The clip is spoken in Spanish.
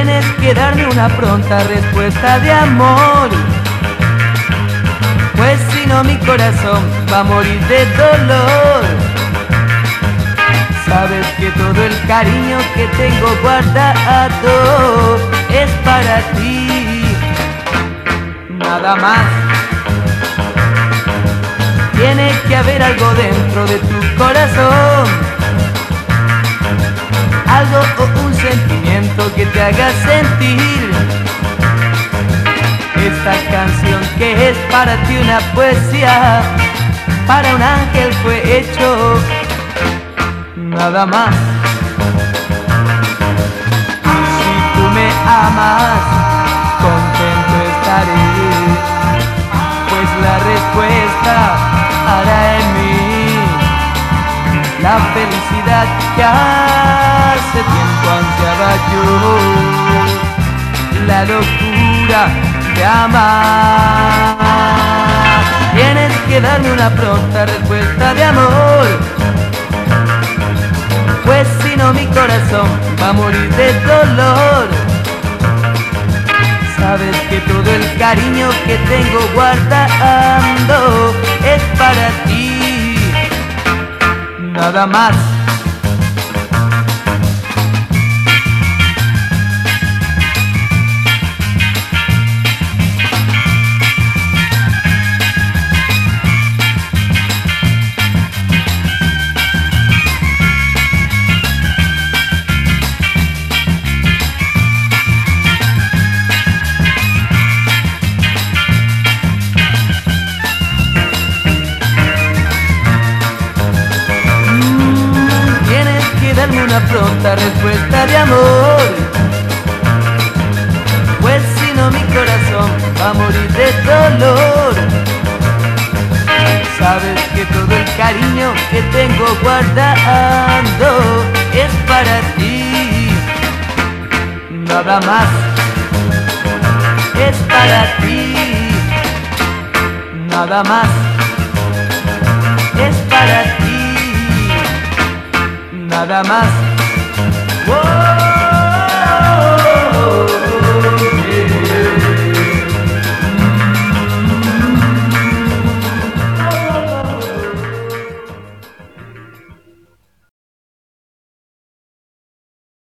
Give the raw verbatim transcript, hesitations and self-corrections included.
Tienes que darme una pronta respuesta de amor, pues si no mi corazón va a morir de dolor. Sabes que todo el cariño que tengo guardado es para ti, nada más. Tiene que haber algo dentro de tu corazón, algo o un sentimiento que te haga sentir. Esta canción que es para ti una poesía, para un ángel fue hecho, nada más. Si tú me amas, contento estaré, pues la respuesta hará en mí la felicidad que hace tiempo ansiaba yo, la locura de amar. Tienes que darme una pronta respuesta de amor, pues si no mi corazón va a morir de dolor. Sabes que todo el cariño que tengo guardando es para ti, nada más. Darme una pronta respuesta de amor, pues si no mi corazón va a morir de dolor. Sabes que todo el cariño que tengo guardando es para ti, nada más. Es para ti, nada más. Es para ti, nada más. ¡Wow!